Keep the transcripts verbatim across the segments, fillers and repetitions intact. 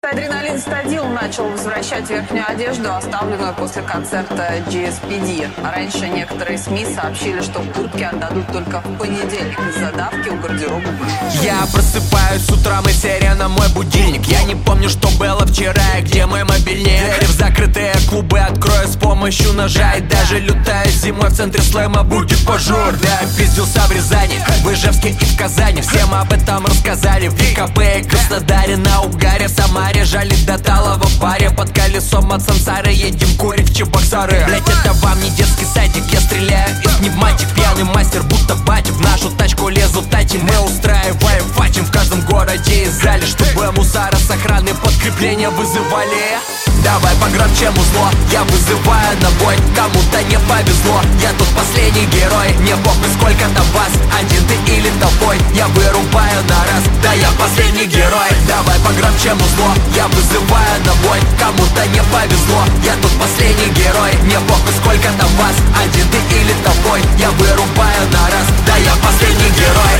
Адреналин Стадил начал возвращать верхнюю одежду, оставленную после концерта джи эс пи ди. А раньше некоторые СМИ сообщили, что куртки отдадут только в понедельник из-за давки у гардероба. Я просыпаюсь с утра, и сирена мой будильник. Я не помню, что было вчера и где мой мобильник. Двери в закрытые клубы открою с помощью ножа. И даже лютая зимой в центре слэма будет пожар. Да, пиздился в Рязани, в Ижевске и в Казани. Всем об этом рассказали в ВКП и Краснодаре, на Угаре, в Самаре. Жали до талого в паре, под колесом от сансары едем курить в Чебоксары. Блять, это вам не детский садик, я стреляю из пневматик. Пьяный мастер, будто батя, в нашу тачку лезут тати. Мы устраиваем фатим в каждом городе и зале, чтобы мусора с охраны подкрепления вызывали. Давай погромче музло, я вызываю на бой. Кому-то не повезло, я тут последний герой. Не похуй сколько там вас, один ты или толпой. Я вырубаю на раз, да я последний герой. Давай погромче музло, я вызываю на бой. Кому-то не повезло, я тут последний герой. Не похуй сколько там вас, один ты или толпой. Я вырубаю на раз, да я последний герой.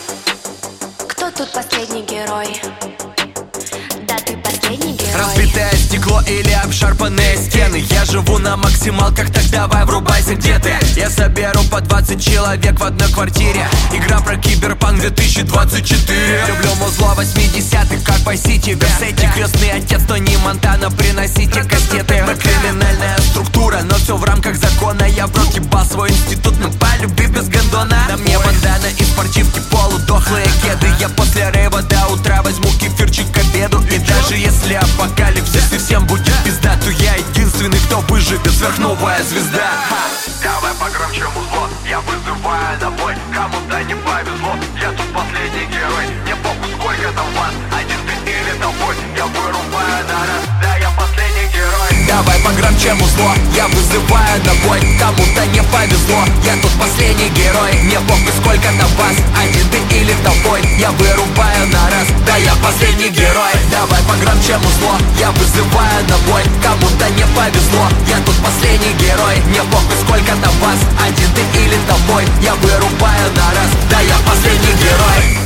Кто тут последний герой? Да ты последний герой. Разбитое стекло или обшарпанные стены. Я живу на максималках, так давай врубайся, где ты. Я соберу по двадцать человек в одной квартире. Игра про киберпанк две тысячи двадцать четыре. Люблю музло восьмидесятых, как по сити. Версейти, крестный отец, Тони Монтана, приносите кастеты. Мы криминальная структура, но все в рамках закона. Я в рот ебал свой институт, мы по любви без гондона. На мне бандана и спортивки, полудохлые кеды. Я после рейва до утра возьму кефирчик к обеду. И даже если апокалипсис и всем будет пизда, то я единственный, кто выживет, сверхновая звезда. Ха. Давай погромче музло, я вызываю на бой. Кому-то не повезло, я тут последний герой. Не похуй сколько там вас, один ты или толпой. Я вырубаю на раз, да я последний герой. Давай погромче музло, я вызываю на бой. Кому-то не повезло, я тут последний герой. Не похуй сколько там вас, один ты или толпой. Я вырубаю на раз, да я последний герой. Давай погромче музло, я вызываю на бой. Кому-то не повезло, я тут последний герой. Не похуй сколько там вас, один ты или толпой. Я вырубаю на раз, да я последний герой.